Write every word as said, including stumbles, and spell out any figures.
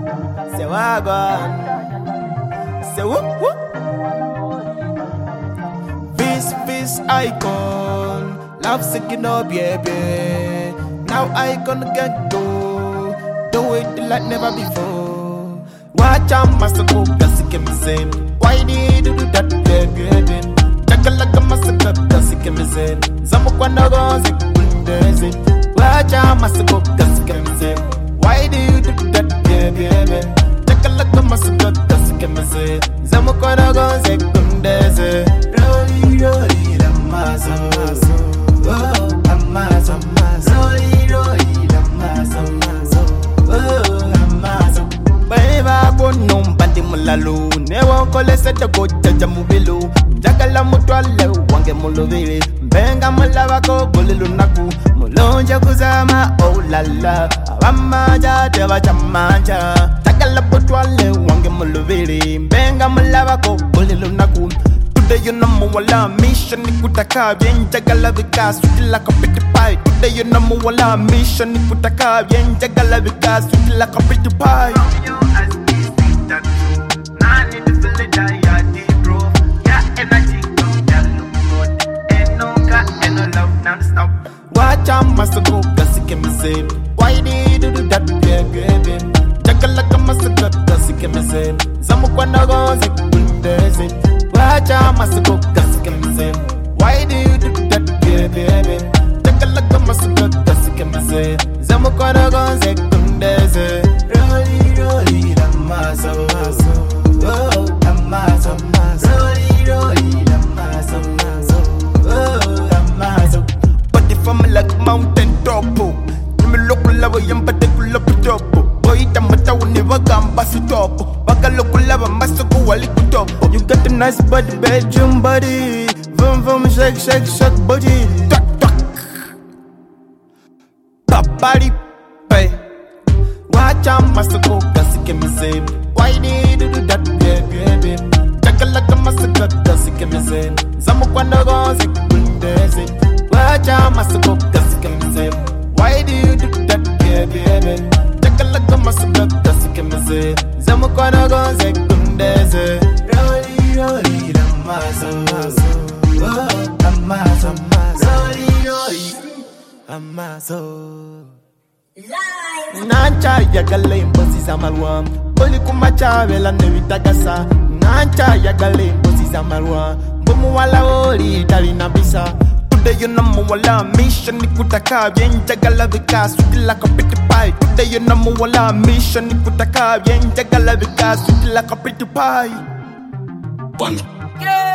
Say wagon. Say whoop whoop. This this icon. Love singing up, baby. Now I gonna get go. Do it like never before. Watch out, master go, cause it can be same. Why did you do that, baby? Like a massacre, cause it can be said. Zamukwana goes, it couldn't it. Watch out, massacre, cause it can be said. Why do you do that, baby? Take a look at massacre, cause it can be said. Zamukwana goes, it couldn't it. Rolly, rolly, the maso. Oh, the maso, maso. Rolly, rolly, the maso, maso. Oh, the maso. Baby, I won't know, but the mulalu. Never call it, set the go, judge a movie. Jagala mutwale wange mulovile Mbenga mulava ko buli lunaku Mulonja kuzama oh la la Abamaja teva chamanja Jagala mutwale wange mulovile Mbenga mulava ko buli lunaku Today you number wala mission nikutaka bien Jagala vika sweet like a pretty pie Today you number wala mission nikutaka bien Jagala vika sweet like a pretty pie Watch out, master go, cause it can be saved. Why did you do that, baby? Jack like a massacre, cause it can be saved. Zamukwana goes, it couldn't it. Watch out, master go, cause it can be saved. Why did you do that, baby? Jack like a massacre, cause it can be saved. Zamukwana goes, it couldn't it. Rolly, rolly, the maso, maso. Oh, the maso, maso. Rolly, rolly, the maso, maso. Oh, the maso. From like mountain top, you me look lava yamba de kula top. Boy, tamata never gamba su top. Baka look lava master go wali top. You got a nice body, bedroom body. Vroom vroom shake shake shake body. Tuck tuck. Pop body, pay. Watch out, master go, cause it can be saved. Why did you do that, baby? Check like a massacre, cause it can be saved. Zamukwana goes, it couldn't it. Watch out, master go, cause it can be saved. Why do you do that, baby? Take a look at massacre, cause it can be saved. Zamukwana goes, it couldn't it. Rolly, rolly, the maso, maso. Oh, the maso, maso. Rolly, rolly, the maso. Nancha yagale imposi zamalwa. Boli kumacha vela nevitagasa. Nancha yagale imposi zamalwa. Bomu wala oli tali nabisa. Today you number wala mission nikutaka bien jagala vika sweet like a pretty pie. Today you number wala mission nikutaka bien jagala vika sweet like a pretty pie. One. Yeah.